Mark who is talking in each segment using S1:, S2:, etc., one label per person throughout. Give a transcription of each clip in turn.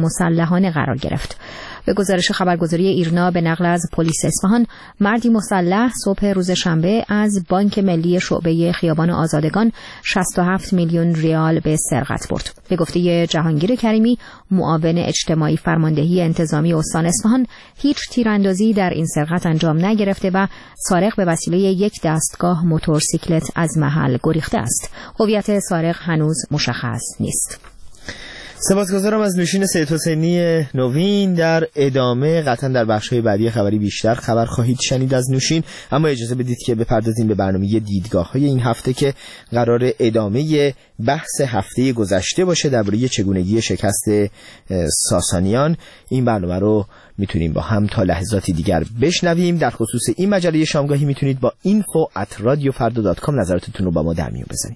S1: مسلحانه قرار گرفت. به گزارش خبرگزاری ایرنا به نقل از پلیس اصفهان، مردی مسلح صبح روز شنبه از بانک ملی شعبه خیابان آزادگان 67 میلیون ریال به سرقت برد. به گفته جهانگیر کریمی، معاون اجتماعی فرماندهی انتظامی استان اصفهان، هیچ تیراندازی در این سرقت انجام نگرفته و سارق به وسیله یک دستگاه موتورسیکلت از محل گریخته است. هویت سارق هنوز مشخص نیست.
S2: سپاسگزارم از نوشین سید حسینی نوین. در ادامه قطعا در بخش‌های بعدی خبری بیشتر خبر خواهید شنید از نوشین، اما اجازه بدید که بپردازیم به برنامه دیدگاه‌های این هفته که قرار ادامه بحث هفته گذشته باشه درباره چگونگی شکست ساسانیان. این برنامه رو میتونیم با هم تا لحظاتی دیگر بشنویم. در خصوص این مجله شامگاهی میتونید با info@radiofarda.com نظراتتون رو با ما در میون بذارید.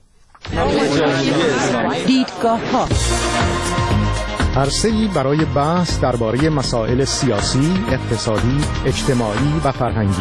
S3: دیدگاه‌ها
S4: عرصه‌ای برای بحث درباره مسائل سیاسی، اقتصادی، اجتماعی و فرهنگی.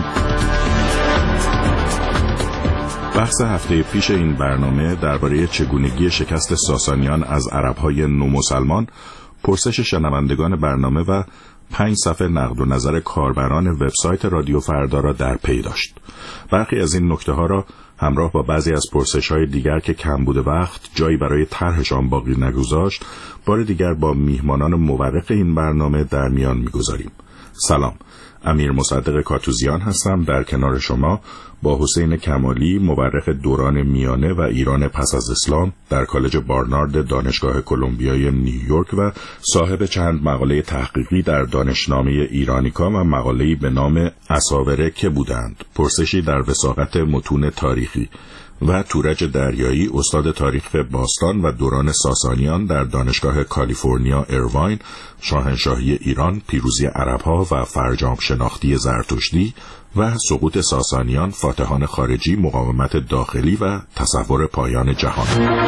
S5: بحث هفته پیش این برنامه درباره چگونگی شکست ساسانیان از عرب‌های نومسلمان، پرسش شنوندگان برنامه و 5 صفحه نقد و نظر کاربران وبسایت رادیو فردا را در پی داشت. برخی از این نکته‌ها را همراه با بعضی از پرسش‌های دیگر که کم بوده وقت جایی برای طرحشان باقی نگذاشت، بار دیگر با میهمانان مورخ این برنامه در میان می‌گذاریم. سلام، امیر مصدق کاتوزیان هستم در کنار شما با حسین کمالی، مورخ دوران میانه و ایران پس از اسلام در کالج بارنارد دانشگاه کلمبیای نیویورک و صاحب چند مقاله تحقیقی در دانشنامه ایرانیکا و مقاله‌ای به نام اساوره که بودند، پرسشی در وثاقت متون تاریخی، و تورج دریایی، استاد تاریخ باستان و دوران ساسانیان در دانشگاه کالیفرنیا ایرواین، شاهنشاهی ایران، پیروزی عرب‌ها و فرجام شناختی زرتشتی و سقوط ساسانیان، فاتحان خارجی، مقاومت داخلی و تصور پایان جهان.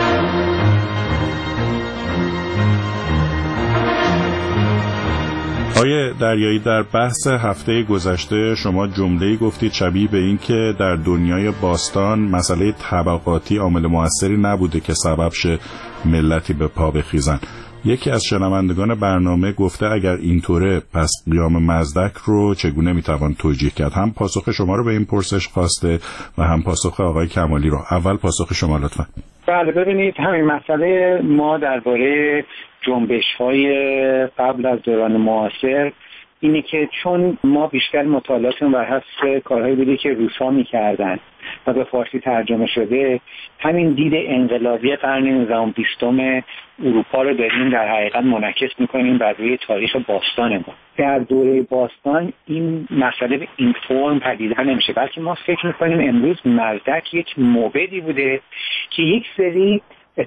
S5: آقای دریایی، در بحث هفته گذشته شما جمله‌ای گفتید شبیه به این که در دنیای باستان مسئله طبقاتی عامل مؤثری نبوده که سبب شه ملتی به پا بخیزن. یکی از شنوندگان برنامه گفته اگر اینطوره پس قیام مزدک رو چگونه میتوان توجیه کرد؟ هم پاسخ شما رو به این پرسش خواسته و هم پاسخ آقای کمالی رو. اول پاسخ شما لطفا.
S6: بله، ببینید همین مسئله ما درباره جنبش‌های قبل از دوران معاصر اینه که چون ما بیشتر مطالعاتمون بر حسب کارهایی بوده که روس‌ها می‌کردن و به فارسی ترجمه شده، همین دید انقلابی قرن 19 اروپا رو داریم در حقیقت منعکس می‌کنیم بر روی تاریخ باستان ما. در دوره باستان این مسئله به این فرم پدیدار نمیشه، بلکه ما فکر می‌کنیم امروز مزدک یک موبدی بوده که یک سری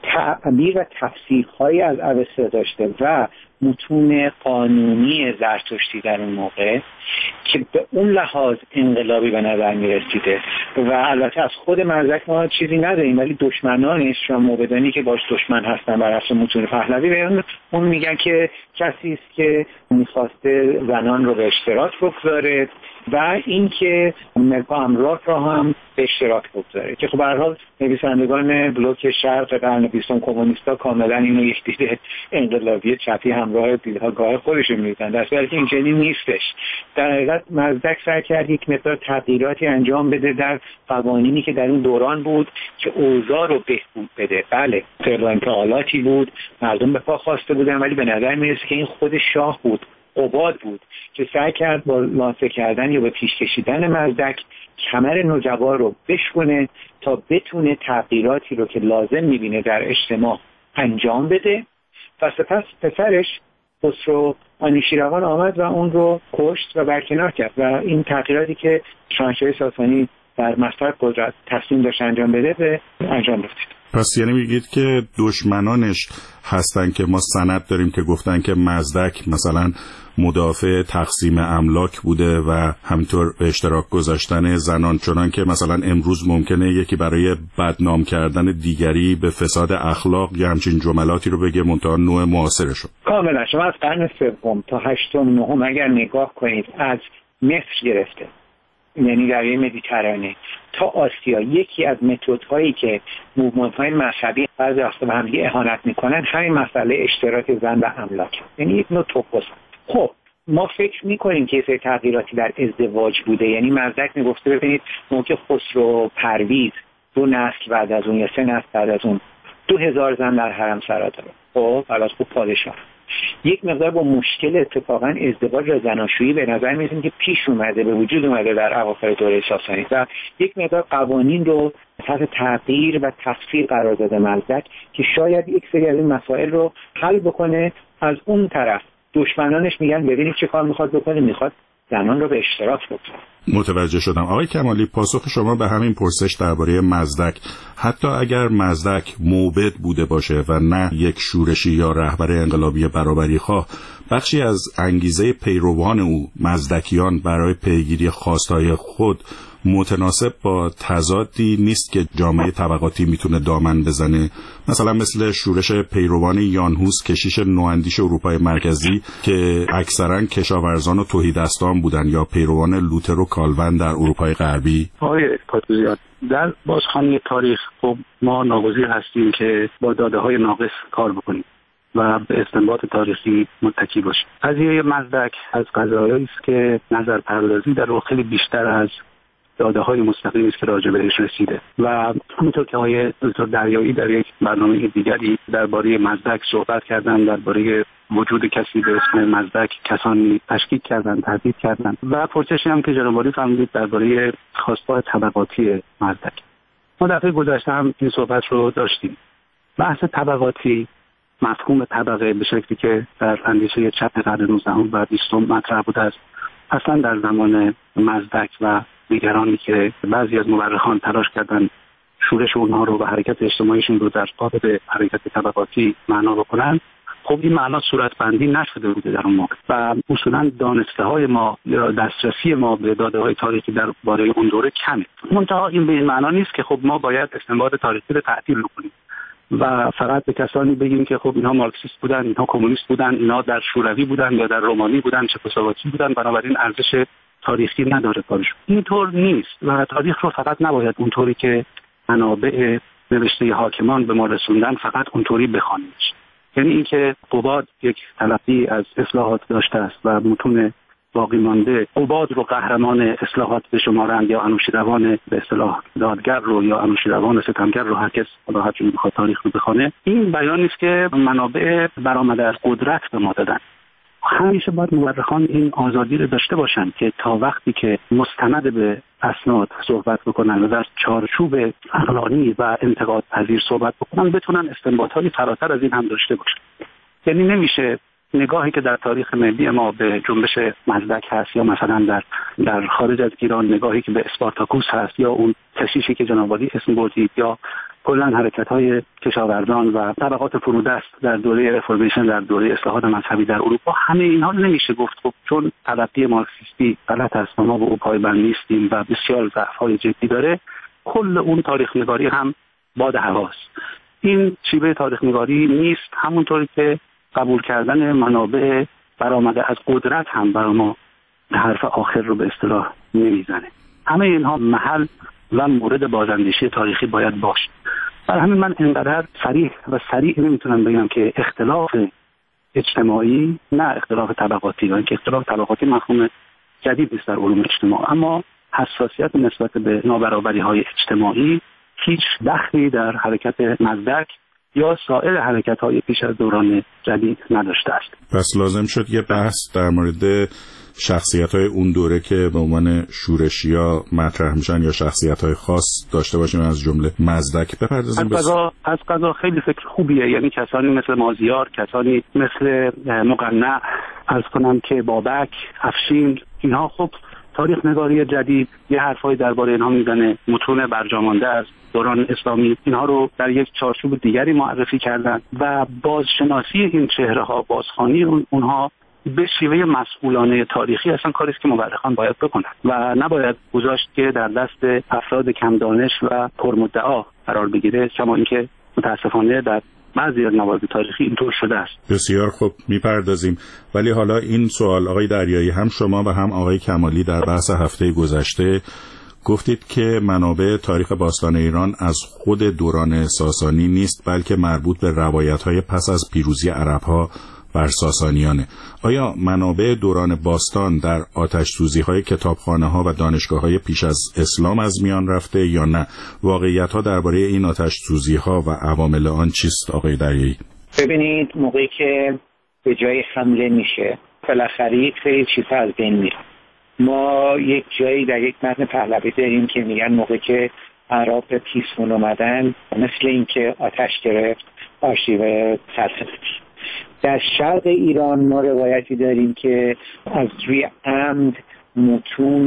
S6: تعبیر و تفسیرهایی از اوستا داشته و متون قانونی زرتشتی در اون موقع که به اون لحاظ انقلابی به نظر می رسیده و البته از خود مزدک ما چیزی نداریم، ولی دشمنانش و موبدانی که باش دشمن هستن بر اساس متون پهلوی به اون میگن که کسی است که میخواسته زنان رو به اشتراک بگذاره و اینکه املاک را هم به اشتراک بگذاره که خب به هر حال نویسندگان بلوک شرق قرن 20 کمونیستا کاملا اینو یک دید انقلابی چپی همراه دیدگاه خودشون میدن، در صورتی که اینجوری نیستش. در حقیقت مزدک سعی کرد یک مقدار تغییراتی انجام بده در قوانینی که در اون دوران بود که اوضاع رو بهبود بده. بله، فعل و انفعالاتی بود، مردم به پا خواسته بودن، ولی به نظر میرسه که این خود شاه بود، قباد بود که سعی کرد با لانسه کردن یا با پیش کشیدن مزدک کمر نوجوان رو بشکنه تا بتونه تغییراتی رو که لازم میبینه در اجتماع انجام بده و سپس پسرش خسرو آنوشیروان آمد و اون رو کشت و برکنار کرد و این تغییراتی که شاهنشاهی ساسانی در مصدر قدرت تصمیم داشت انجام بده به انجام رسید.
S5: پس یعنی میگید که دشمنانش هستن که ما سند داریم که گفتن که مزدک مثلا مدافع تقسیم املاک بوده و همینطور به اشتراک گذاشتن زنان، چنان که مثلا امروز ممکنه یکی برای بدنام کردن دیگری به فساد اخلاق یا همچین جملاتی رو بگه منتها نوع معاصرشو.
S6: کاملا شما از قرن سوم تا هشتم نهم اگر نگاه کنید از مصر گرفته یعنی دریای مدیترانه تا آسیا، یکی از متدهایی که موومنت‌های مذهبی بعضی وقتا به هم دیگه اهانت میکنن همین مسئله اشتراک زن و املاک، یعنی یک نوع توپس. خب ما فکر میکنیم که یه تغییراتی در ازدواج بوده، یعنی مزدک میگفته ببینید موقع خسرو پرویز 2 نسل بعد از اون یا 3 نسل بعد از اون 2000 زن در حرم سرا داره. خب علاوه بر پادشاه یک مقدار با مشکل اتفاقا ازدواج و زناشویی به نظر میاد که پیش اومده، به وجود اومده در اواخر دوره ساسانی و یک مقدار قوانین رو تحت تغییر و تفسیر قرار داده مزدک که شاید یک سری از این مسائل رو حل بکنه. از اون طرف دشمنانش میگن ببینید چه کار میخواد بکنه، میخواد زنان رو به اشتراک بکنه.
S5: متوجه شدم. آقای کمالی، پاسخ شما به همین پرسش درباره مزدک، حتی اگر مزدک موبد بوده باشه و نه یک شورشی یا رهبر انقلابی برابری‌خواه، بخشی از انگیزه پیروان او مزدکیان برای پیگیری خواستهای خود متناسب با تضادی نیست که جامعه طبقاتی میتونه دامن بزنه، مثلا مثل شورش پیروان یانهوس کشیش نواندیش اروپای مرکزی که اکثرا کشاورزان و تهیدستان بودن، یا پیروان لوتر و کالون در اروپای غربی؟
S3: آقای پاتوزیان، در بازخوانی تاریخ خب ما ناگزیر هستیم که با داده‌های ناقص کار بکنیم و به استنباط تاریخی متکی باشیم. قضیه مزدک از قضایایی است که نظر پردازی در اون خیلی بیشتر از داده‌های مستقیمی است که راجع بهش رسیده و همونطور که آقای دکتر دریایی در یک برنامه دیگری درباره مزدک صحبت کردن، درباره وجود کسی به اسم مزدک کسانی تشکیک کردن، تهدید کردن و پرسشی هم که جناب عالی فرمودید درباره خواست‌های طبقاتی مزدک. ما دفعه گذشته هم این صحبت رو داشتیم. بحث طبقاتی، مفهوم طبقه به شکلی که در اندیشه چپ قرن 19 و 20 مطرح بوده است، اصلا در زمان مزدک و دیگرانی که بعضی از مورخان تلاش کردن شورش اونها رو و حرکت اجتماعیشون رو در قالب حرکت طبقاتی معنا بکنن، خب این معنا صورتبندی نشده بوده در اون موقع و اصولا دانسته‌های ما یا دسترسی ما به داده‌های تاریخی درباره اون دوره کمه. منتها این به این معنا نیست که خب ما باید استنباط تاریخی رو تعطیل کنیم و فقط به کسانی بگیم که خب اینها مارکسیست بودن، اینها کمونیست بودن، اینها در شوروی بودن یا در رومانی بودن، چکسلواکی بودن، بنابراین ارزش تاریخی نداره کارشون. اینطور نیست و تاریخ رو فقط نباید اونطوری که منابع نوشته حاکمان به ما رسوندن فقط اونطوری بخوانیم. یعنی اینکه قباد یک تلقی از اصلاحات داشته است و متون باقی مانده قباد رو قهرمان اصلاحات بشمارند یا انوشیروان به اصطلاح دادگر رو یا انوشیروان ستمگر رو، هر کس راحت جوری بخواد تاریخ رو بخونه، این بیان نیست که منابع برآمده از قدرت به ما دادن. همیشه باید مورخان این آزادی رو داشته باشن که تا وقتی که مستند به اسناد صحبت بکنن و در چارچوب عقلانی و انتقاد پذیر صحبت بکنن بتونن استنباطاتی فراتر از این هم داشته باشن. یعنی نمیشه نگاهی که در تاریخ ملی ما به جنبش مزدک هست یا مثلا در خارج از ایران نگاهی که به اسپارتاکوس هست یا اون کشیشی که جناب عالی اسم بردید یا کلا حرکت‌های کشاورزان و طبقات فرودست در دوره رفورمیشن، در دوره اصلاحات مذهبی در اروپا، همه اینها رو نمیشه گفت خب چون تلقی مارکسیستی غلط است و ما به او پایبند نیستیم و بسیار ضعف‌های جدی داره، کل اون تاریخ نگاری هم باد هواست. این شیوه تاریخ نگاری نیست، همونطوری که قبول کردن منابع برآمده از قدرت هم برای ما حرف آخر رو به اصطلاح نمیزنه. همه اینها محل و مورد بازاندیشی تاریخی باید باشه. برای همین من اینقدر صریح و سریع نمیتونم بگم که اختلاف اجتماعی نه اختلاف طبقاتی، یا اینکه اختلاف طبقاتی مفهوم جدید است در علوم اجتماع، اما حساسیت نسبت به نابرابری‌های اجتماعی هیچ دخلی در حرکت مزدک یا سایر حرکت‌های پیش از دوران جدید نداشته است.
S5: پس لازم شد یه بحث در مورد شخصیت‌های اون دوره که به عنوان شورشی‌ها مطرح میشن یا شخصیت‌های خاص داشته باشیم، از جمله مزدک بپردازیم.
S3: از قضا خیلی فکر خوبیه، یعنی کسانی مثل مازیار، کسانی مثل مقنع، عرض کنم که بابک، افشین، اینها خب تاریخ نگاری جدید یه حرفای درباره اینها میزنه، متون برجامانده از دوران اسلامی اینها رو در یک چارچوب دیگری معرفی کردن و بازشناسی این چهره‌ها، بازخوانی اونها به شیوه مسئولانه تاریخی اصلا کاری است که مورخان باید بکنن و نباید گذاشت که در دست افراد کم دانش و پرمدعا قرار بگیره، کما اینکه متاسفانه در بعضی از موارد تاریخی اینطور شده است.
S5: بسیار خوب، میپردازیم. ولی حالا این سوال آقای دریایی، هم شما و هم آقای کمالی در بحث هفته گذشته گفتید که منابع تاریخ باستان ایران از خود دوران ساسانی نیست، بلکه مربوط به روایت‌های پس از پیروزی عرب‌ها بر ساسانیانه. آیا منابع دوران باستان در آتش‌سوزی‌های کتابخانه‌ها و دانشگاه‌های پیش از اسلام از میان رفته یا نه؟ واقعیت‌ها درباره این آتش‌سوزی‌ها و عوامل آن چیست آقای دریایی؟
S6: ببینید، موقعی که به جای حمله میشه بالاخره یک سری چیزها از بین میره. ما یک جایی در یک متن پهلوی داریم که میگن موقعی که عرب به پیسفون اومدن مثل اینکه آتش گرفت آرشیو سلطنتی. در شرق ایران ما روایتی داریم که از روی عمد متون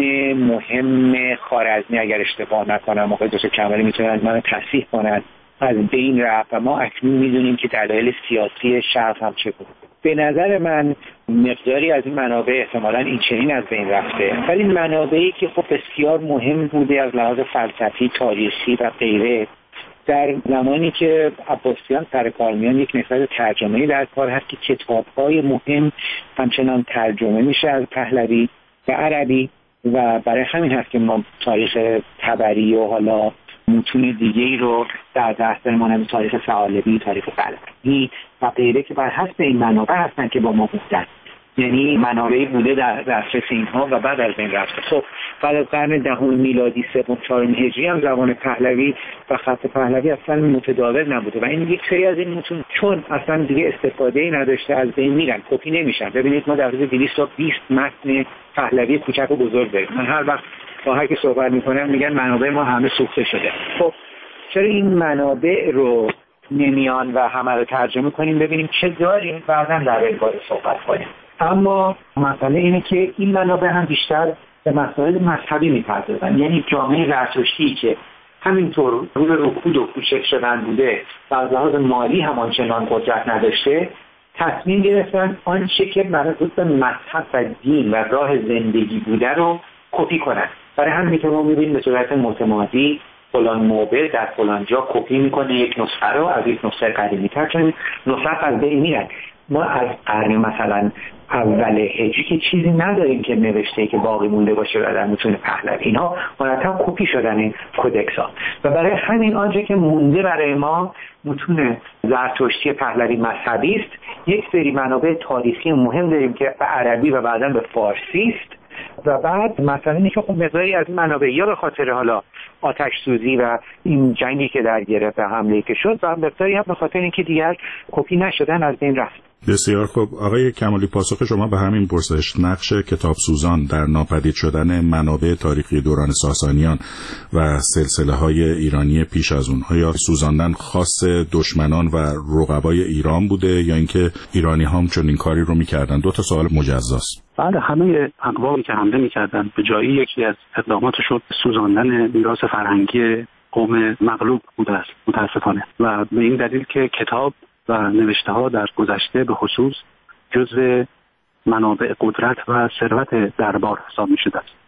S6: مهم خوارزمی، اگر اشتباه نکنم آقای دکتر کمالی میتونن منو تصحیح کنن، از بین رفت و ما اکنون میدونیم که دلایل سیاسی شرق هم چه بود. به نظر من مقداری از این منابع احتمالاً این چنین از بین رفته، ولی منابعی که خب بسیار مهم بوده از لحاظ فلسفی، تاریخی و غیره، در زمانی که عباسیان سر کار میان یک نهضت ترجمه‌ای در کار هست که کتاب‌های مهم همچنان ترجمه میشه از پهلوی به عربی و برای همین هست که ما تاریخ طبری و حالا متون دیگه‌ای رو در دست داریم، مانند تاریخ ثعالبی، تاریخ بلخی و غیره که بر حسب این منابع هستن که با ما بودن، یعنی منابعی بوده در دسترس اینها و بعد از بین رفته. خب بعد از قرن دهم میلادی، سوم، چهارم هجری هم زبان پهلوی و خط پهلوی اصلا متداول نبوده و این یک سری از این متون چون اصلا دیگه استفاده‌ای نداشته از بین میرن، کپی نمیشن. ببینید ما در حدود 220 متن پهلوی کوچک و بزرگ داریم. من هر وقت با هر کی صحبت میکنم میگن منابع ما همه سوخته شده. خب چرا این منابع رو نمیان و همه رو ترجمه کنیم ببینیم چه داریم بعداً در اینباره صحبت کنیم. اما مسئله اینه که این منابع هم بیشتر به مسائل مذهبی میپردازن، یعنی جامعه زرتشتی که همینطور روی رکود و کوچک شدن بوده و از لحاظ مالی هم آنچنان قدرت نداشته، تصمیم گرفتن آنچه که مربوط به مذهب و دین و راه زندگی بوده رو کپی کنن. برای همین که ما میبینیم به صورت متمادی فلان موبل در فلان جا کپی میکنه یک نسخه رو از یک نسخه قدیمی تر، چون نسخه از بین میرن. ما از قرن مثلا اول هجری که چیزی نداریم که نوشته که باقی مونده باشه در متون پهلوی، اینها مرتب کپی شدن این کدکس ها و برای همین آنچه که مونده برای ما متون زرتشتی پهلوی مذهبی است. یک سری منابع تاریخی مهم داریم که به عربی و بعداً به فارسی است و بعد مثلا اینکه خب مقداری از این منابع یا به خاطر حالا آتش سوزی و این جنگی که در گرفت و حمله که شد و مقداری هم به خاطر اینکه دیگر کپی نشدن از بین رفت.
S5: بسیار خوب آقای کمالی، پاسخ شما به همین پرسش، نقش کتابسوزان در ناپدید شدن منابع تاریخی دوران ساسانیان و سلسله‌های ایرانی پیش از اون، آیا سوزاندن خاص دشمنان و رقبای ایران بوده یا اینکه ایرانی هم چنین کاری رو می‌کردن؟ دو تا سوال مجزاست.
S3: بعد همه اقوامی که حمله می‌کردن به جایی یکی از اقداماتشون سوزاندن میراث فرهنگی قوم مغلوب بوده است متأسفانه، و به این دلیل که کتاب و نوشته ها در گذشته به خصوص جزء منابع قدرت و ثروت دربار حساب می شده است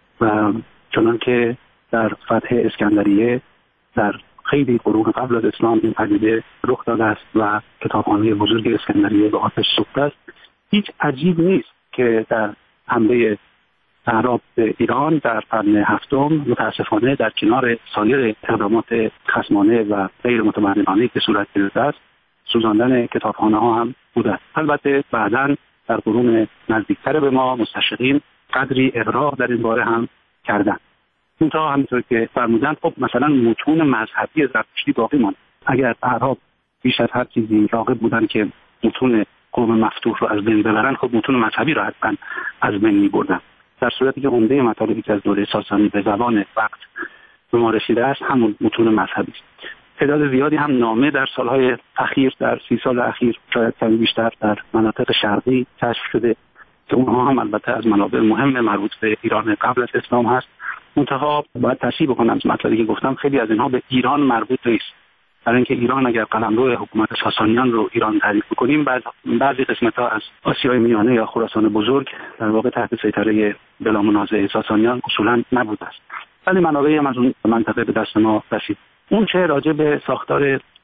S3: و چنان که در فتح اسکندریه در خیلی قرون قبل از اسلام این پدیده رخ داده است و کتابخانه بزرگ اسکندریه به آتش سوخته است، هیچ عجیب نیست که در حمله اعراب به ایران در قرن هفتم متاسفانه در کنار سایر اقدامات خصمانه و غیر متمدنانه که صورت گرفته است سوزاندن کتابخانه ها هم بوده. البته بعداً در قرون نزدیکتر به ما مستشرقین قدری اغراق در این باره هم کردن. منتها همینطور که فرمودن خب مثلا متون مذهبی زرتشتی باقی ماند. اگر اعراب بیش از هر چیزی راغب بودن که متون قوم مفتوح رو از بین ببرن، خب متون مذهبی رو حتما از بین می‌بردن. در صورتی که عمده مطالبی که از دوره ساسانی به زبان وقت به ما رسیده است همون متون مذهبی است. تعداد زیادی هم نامه در سالهای اخیر، در 30 سال اخیر شاید کمی بیشتر در مناطق شرقی کشف شده که اونها هم البته از منابع مهم مربوط به ایران قبل از اسلام هست. منتها باید تصحیح بکنم از مطلبی که گفتم خیلی از اینها به ایران مربوط نیست، برای اینکه ایران اگر قلمرو حکومت ساسانیان رو ایران تعریف بکنیم بعضی قسمت‌ها از آسیای میانه یا خراسان بزرگ در واقع تحت سیطره بلا منازع ساسانیان اصولا نبوده است، ولی منابعی هم از اون منطقه به دست ما رسید. اون چه راجع به ساختار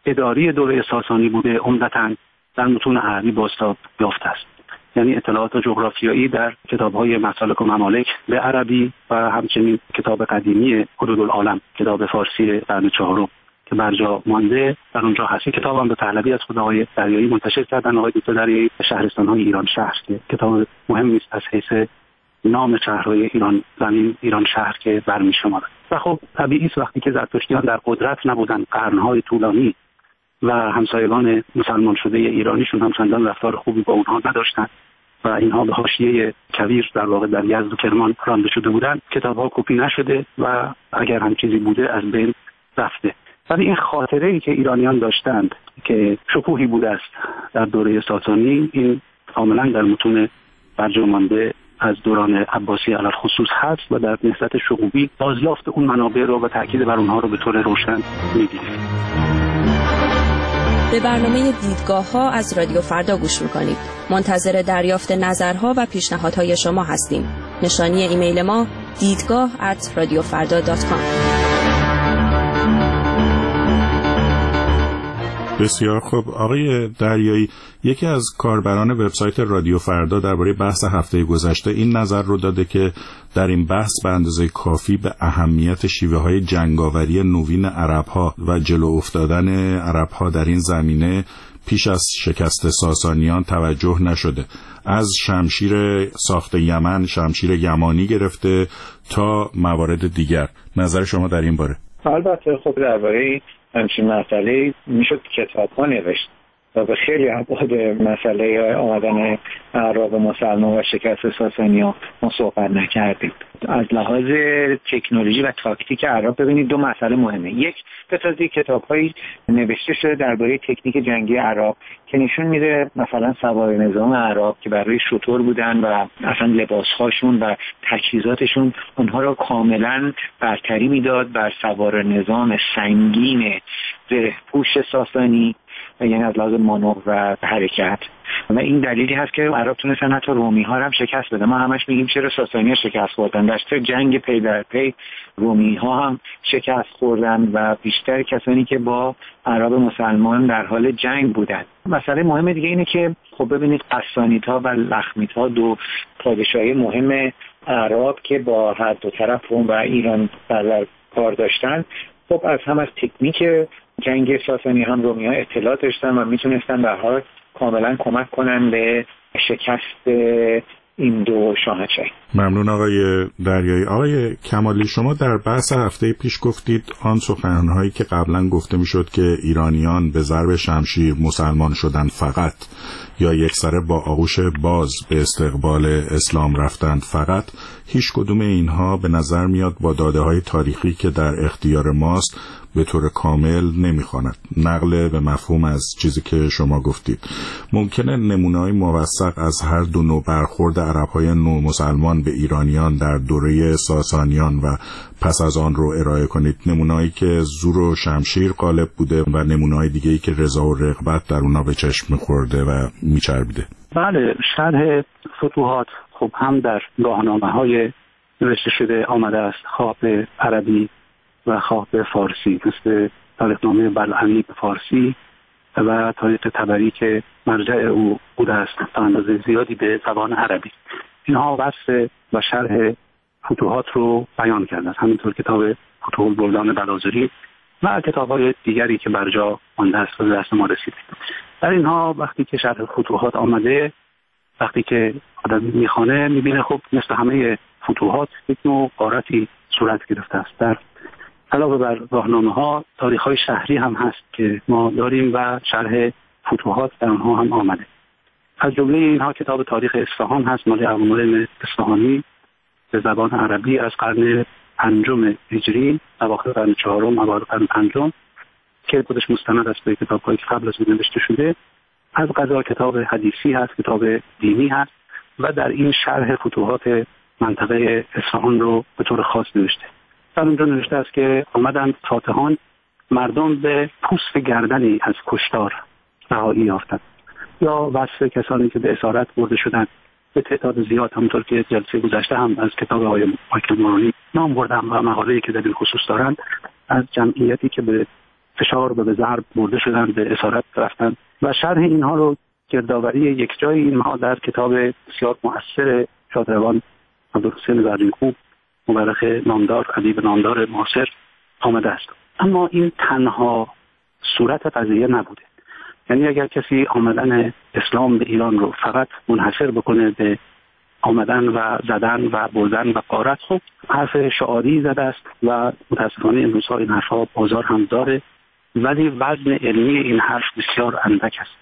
S3: اداری دوره ساسانی بوده عمدتاً در متون عربی بازتاب یافته است. یعنی اطلاعات جغرافیایی در کتاب‌های مسالک و ممالک به عربی و همچنین کتاب قدیمی حدودالعالم، کتاب فارسی قرن چهارم که برجا مانده در اونجا هست. کتاب هم به پهلوی از خود آقای دریایی منتشر کردن، آقای دکتر دریایی، شهرستان‌های ایران شهر، که کتاب مهمی است از حیث نام شهرهای ایران زمین، ایران شهر که برمی‌شمارد. و خب طبیعی است وقتی که زرتشتیان در قدرت نبودن قرن‌های طولانی و همسایگان مسلمان شده ایرانیشون هم چندان رفتار خوبی با اونها نداشتن و اینها به حاشیه کویر در واقع در یزد و کرمان رانده شده بودن، کتاب‌ها کپی نشده و اگر هم چیزی بوده از بین رفته. ولی این خاطره‌ای که ایرانیان داشتند که شکوهی بوده است در دوره ساسانی، این کاملا در متون برجامانده از دوران عباسی علی الخصوص هست و در نهضت شعوبی بازیافت اون منابع رو و تاکید بر اونها رو به طور روشن می‌بینیم.
S7: به برنامه دیدگاه‌ها از رادیو فردا گوش می‌کنید. منتظر دریافت نظرها و پیشنهادهای شما هستیم. نشانی ایمیل ما دیدگاه@radiofarda.com.
S5: بسیار خوب. آقای دریایی، یکی از کاربران وبسایت رادیو فردا درباره بحث هفته گذشته این نظر رو داده که در این بحث به اندازه کافی به اهمیت شیوه‌های جنگاوری نوین عرب‌ها و جلو افتادن عرب‌ها در این زمینه پیش از شکست ساسانیان توجه نشده. از شمشیر ساخت یمن، شمشیر یمانی گرفته تا موارد دیگر. نظر شما در این باره؟
S6: البته خب درباره همچین مسئله میشد کتاب‌ها نوشت و به خیلی ابعاد مسئله آمدن اعراب مسلمان و شکست ساسانیان ما صحبت نکردیم. از لحاظ تکنولوژی و تاکتیک اعراب ببینید دو مسئله مهمه. یک، بتازی کتاب‌هایی نوشته شده درباره تکنیک جنگی اعراب که نشون میده مثلا سوار نظام اعراب که برای شتر بودن و اصلا لباس‌هاشون و تجهیزاتشون اونها را کاملا برتری میداد بر سوار نظام سنگین زره‌پوش ساسانی، یعنی از لحاظ مانور و حرکت. و این دلیلی هست که عرب تونستن حتی رومی ها هم شکست بده. ما همش میگیم چرا ساسانی ها شکست خوردن، در جنگ پی در پی رومی ها هم شکست خوردن و بیشتر کسانی که با عرب مسلمان در حال جنگ بودن. مسئله مهم دیگه اینه که خب ببینید قسانیدها و لخمیدها دو پادشاهی مهم عرب که با هر دو طرف روم و ایران در کار داشتن، خب از هم از تکنیک جنگ ساسانی هم رومی ها اطلاع داشتن و میتونستن به حال کاملا کمک کنن به شکست این دو شاهنشاهی.
S5: ممنون آقای دریایی. آقای کمالی، شما در بحث هفته پیش گفتید آن سخنرانی‌هایی که قبلا گفته میشد که ایرانیان به ضرب شمشیر مسلمان شدند فقط، یا یکسره با آغوش باز به استقبال اسلام رفتند فقط، هیچ کدوم اینها به نظر میاد با داده‌های تاریخی که در اختیار ماست به طور کامل نمیخواند. نقل به مفهوم از چیزی که شما گفتید. ممکنه نمونه‌های موثق از هر دو نوع برخورد عرب‌های نو مسلمان به ایرانیان در دوره ساسانیان و پس از آن رو ارائه کنید؟ نمونه‌ای که زور و شمشیر غالب بوده و نمونه‌های دیگه‌ای که رضا و رغبت در اونها به چشم می‌خورده و میچربیده.
S3: بله، شرح فتوحات خب هم در گاهنامه‌های نوشته شده آمده است، خواه به عربی و خواه به فارسی، مثل تاریخنامه بلعمی به فارسی و تاریخ طبری که مرجع او بوده است تا اندازه زیادی به زبان عربی. اینها وصف و شرح فتوحات رو بیان کردند. همینطور کتاب فتوح البلدان بلاذری و کتاب‌های دیگری که برجا مانده است و دست ما رسیده. در اینها وقتی که شرح فتوحات آمده، وقتی که آدم میخوانه میبینه خب مثل همه فتوحات یک نوع غارتی صورت گرفته است. در علاوه بر راهنامه‌ها تاریخ‌های شهری هم هست که ما داریم و شرح فتوحات در آنها هم آمده. از جمله اینها کتاب تاریخ اصفهان هست، مال ابوالمعین اصفهانی به زبان عربی از قرن پنجم هجری، اواخر قرن چهارم، اوایل قرن پنجم، که خودش مستند است به کتاب‌هایی که قبل از اون نوشته شده. از قضا کتاب حدیثی هست، کتاب دینی هست و در این شرح فتوحات منطقه اصفهان رو به طور خاص نوشته. در اونجا نوشته است که آمدند فاتحان مردم به پوست گردنی از کشتار رهایی یافتند، یا وصف کسانی که به اسارت برده شدند به تعداد زیاد، همونطور که جلسه گذشته هم از کتاب آقای مایکل مورونی نام بردم و مقاله‌ای که در این خصوص دارند، از جمعیتی که به فشار و به ضرب برده شدن، به اسارت رفتن و شرح اینها رو گردآوری یک جای اینها در کتاب بسیار مؤثر شادروان عبدالحسین زرین‌کوب، مورخ نامدار، ادیب نامدار معاصر آمده است. اما این تنها صورت قضیه نبوده. یعنی اگر کسی آمدن اسلام به ایران رو فقط منحصر بکنه به آمدن و زدن و بردن و غارت، خب حرف شعاری زده است و متاسفانه امروزها این حرفها بازار هم داره، ولی وزن علمی این حرف بسیار اندک است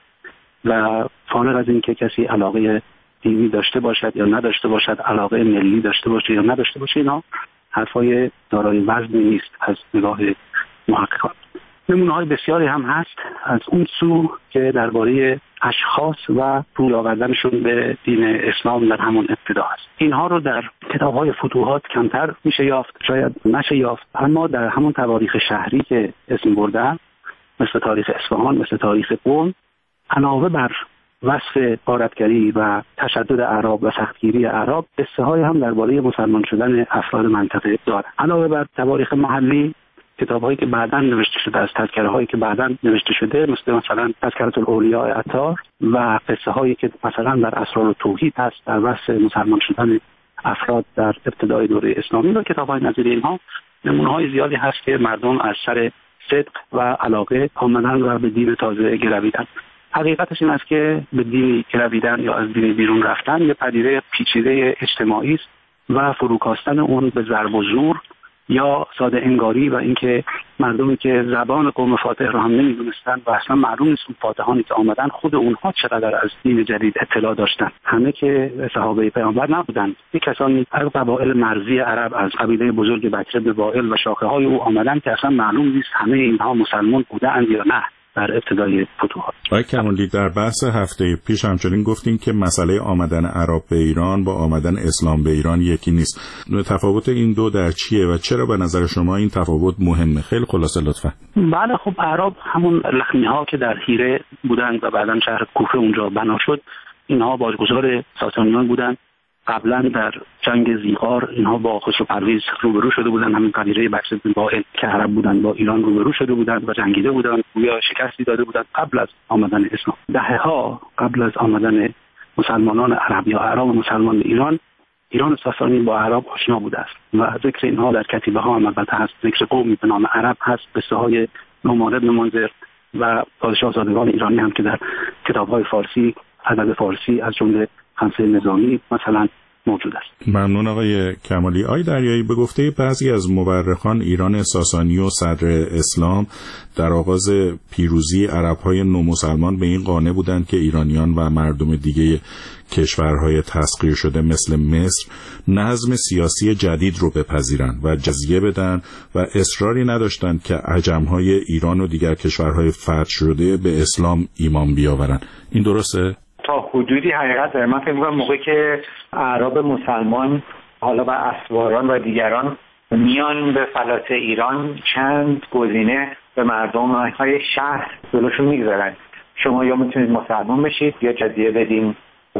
S3: و فارغ از این که کسی علاقه دینی داشته باشد یا نداشته باشد، علاقه ملی داشته باشه یا نداشته باشه، اینا حرفای دارای وزنی نیست از نگاه محققان. نمونه‌های بسیاری هم هست از اون سو که درباره اشخاص و روی آوردنشون به دین اسلام در همون ابتدا است. اینها رو در کتاب‌های فتوحات کمتر میشه یافت، شاید نشه یافت، اما در همون تواریخ شهری که اسم بردن، مثل تاریخ اصفهان، مثل تاریخ قم، علاوه بر وصف غارتگری و تشدد اعراب و سختگیری اعراب، قصه‌های هم درباره مسلمان شدن افراد منطقه داره. علاوه بر تواریخ محلی، کتاب‌هایی که بعداً نوشته شده از تذکره‌هایی که بعداً نوشته شده، مثلا تذکرة الاولیاء عطار و قصه‌هایی که مثلا در اسرار التوحید هست در وصف مسلمان شدن افراد در ابتدای دوره اسلامی، و کتاب‌های نظیر اینها نمونه‌های زیادی هست که مردم از سر صدق و علاقه آمدن و به دین تازه گرویدن. حقیقتش این است که به دین گرویدن یا از دین بیرون رفتن یه پدیده پیچیده اجتماعی است و فروکاستن اون به ضرب و زور یا ساده انگاری و اینکه مردمی که زبان قوم فاتح را هم نمی‌دونستند و اصلا معلوم نیست اون فاتحانی که آمدن خود اونها چقدر از دین جدید اطلاع داشتن. همه که صحابه پیامبر نبودند، یک کسانی از قبایل مرزی عرب از قبیله بزرگ بکر بن وائل و شاخه‌های او آمدن که اصلا معلوم نیست همه اینها مسلمان بودند یا نه در ابتدای فتوحات.
S5: آقای کمالی، در بحث هفته پیش همچنین گفتین که مسئله آمدن عرب به ایران با آمدن اسلام به ایران یکی نیست. تفاوت این دو در چیه و چرا به نظر شما این تفاوت مهمه؟ خیلی خلاصه لطفا.
S3: بله، خب عرب همون لخمی‌ها که در هیره بودند و بعداً شهر کوفه اونجا بنا شد، اینها باجگذار ساسانیان بودند. قبلا در جنگ زیغار اینها با خسرو پرویز روبرو شده بودند، همین قبیله بکر بن وائل که عرب بودند با ایران روبرو شده بودند و جنگیده بودند، گویا شکستی داده بودند قبل از آمدن اسلام. دهه‌ها قبل از آمدن مسلمانان عرب یا اعراب مسلمان به ایران ساسانی با عرب آشنا بوده است و ذکر اینها در کتیبه ها هم البته هست. ذکر قومی به نام عرب هست، قصه های نعمان بن منذر و پادشاه زادگان ایرانی هم که در کتاب‌های فارسی، ادب فارسی از جمله خمسه نظامی مثلا موجود است.
S5: ممنون آقای کمالی. آقای دریایی، به گفته بعضی از مورخان ایران ساسانی و صدر اسلام در آغاز پیروزی عرب‌های نومسلمان به این قانع بودند که ایرانیان و مردم دیگه کشورهای تسخیر شده مثل مصر نظم سیاسی جدید رو بپذیرند و جزیه بدن و اصراری نداشتند که عجم‌های ایران و دیگر کشورهای فتح شده به اسلام ایمان بیاورند. این درسته؟
S6: تا حدودی حقیقت داره. من فکر می‌کنم موقعی که اعراب مسلمان حالا و اسواران و دیگران میان به فلات ایران، چند گزینه به مردم های شهر جلوشون میگذارن. شما یا میتونید مسلمان بشید یا جزیه بدین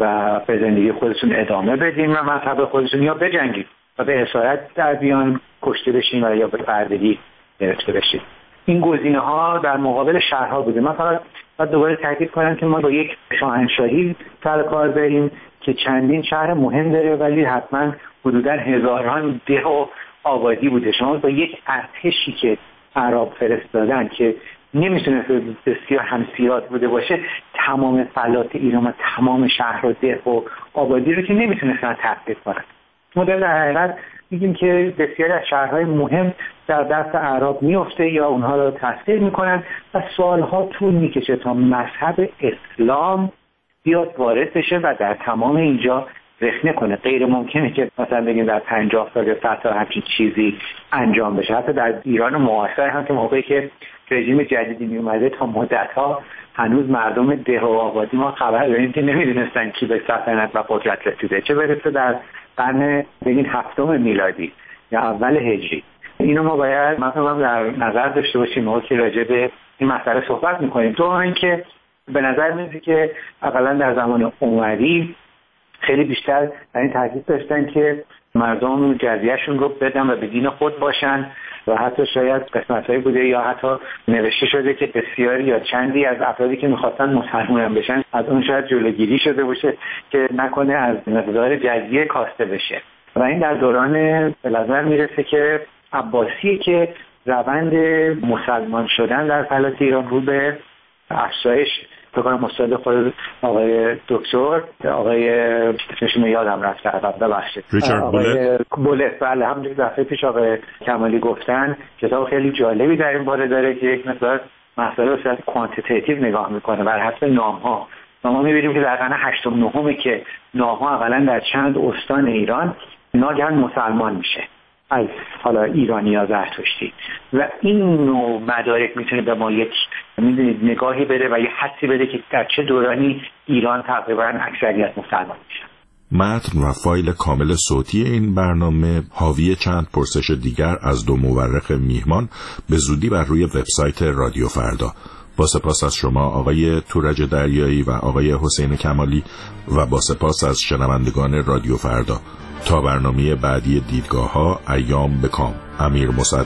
S6: و به زندگی خودتون ادامه بدین و مذهب خودتون، یا بجنگید و به اسارت در بیان کشته بشین و یا به بردگی گرفته بشید. این گزینه‌ها در مقابل شهرها بوده. من فقط دوباره تاکید کنم که ما با یک شاهنشاهی سر کار داریم که چندین شهر مهم داره، ولی حتما حدوداً هزاران ده و آبادی بوده. شما با یک ارتشی که عرب فرستادن که نمیتونه بسیار همسیات بوده باشه، تمام فلات ایران و تمام شهر و ده و آبادی رو که نمیتونستن تحقیق کنن. ما در حقیقت میگیم که بسیاری از شهرهای مهم در دست اعراب میفته یا اونها رو تسخیر میکنن و سالها طول میکشه تا مذهب اسلام بیاد وارد بشه و در تمام اینجا رخنه کنه. غیر ممکنه که مثلا بگیم در 50 سال یا 100 سال همچین چیزی انجام بشه. حتی در ایران معاصر هم که موقعی که رژیم جدیدی می اومده تا مدت‌ها هنوز مردم ده و آبادی ما خبر داریم که نمیدونستن کی به سلطنت و قدرت رسیده، چه برسه در قرن بگین 7 میلادی یا اول هجری. اینو ما باید مثلا در نظر داشته باشیم موقعی که راجع به این مسئله صحبت می‌کنیم. تو اینکه به نظر میاد که اقلا در زمان عمری خیلی بیشتر در این تاکید داشتن که مردم جزیه‌شون رو بدن و به دین خود باشن و حتی شاید قسمت‌هایی بوده یا حتی نوشته شده که بسیاری یا چندی از افرادی که می‌خواستن مسلمان بشن از اون شاید جلوگیری شده باشه که نکنه از مقدار جزیه کاسته بشه. و این در دوران به نظر میرسه که عباسی که روند مسلمان شدن در فلات ایران رو به افزایش بکنم مستند خود آقای دکتر آقای اسمشون یادم رفته ببخشید
S5: آقای
S6: بولت. بله همونجوری دفعه پیش آقای کمالی گفتن کتاب خیلی جالبی در این باره داره که یک مقدار مسئله به صورت کوانتیتیتیو نگاه میکنه بر حسب نام‌ها. ما می‌بینیم که در قرن 8 و 9 که نام‌ها اولا در چند استان ایران ناگهان مسلمان میشه از حالا ایرانی یا زرتشتی و این نوع مدارک میتونه به ما یک نگاهی بده و یه حدسی بده که در چه دورانی ایران تقریبا اکثریت مسلمان میشه.
S5: متن و فایل کامل صوتی این برنامه حاوی چند پرسش دیگر از دو مورخ میهمان به زودی بر روی وبسایت رادیو فردا. با سپاس از شما آقای تورج دریایی و آقای حسین کمالی و با سپاس از شنوندگان رادیو فردا. تا برنامه بعدی دیدگاه‌ها، ایام بکام. امیر مصدق.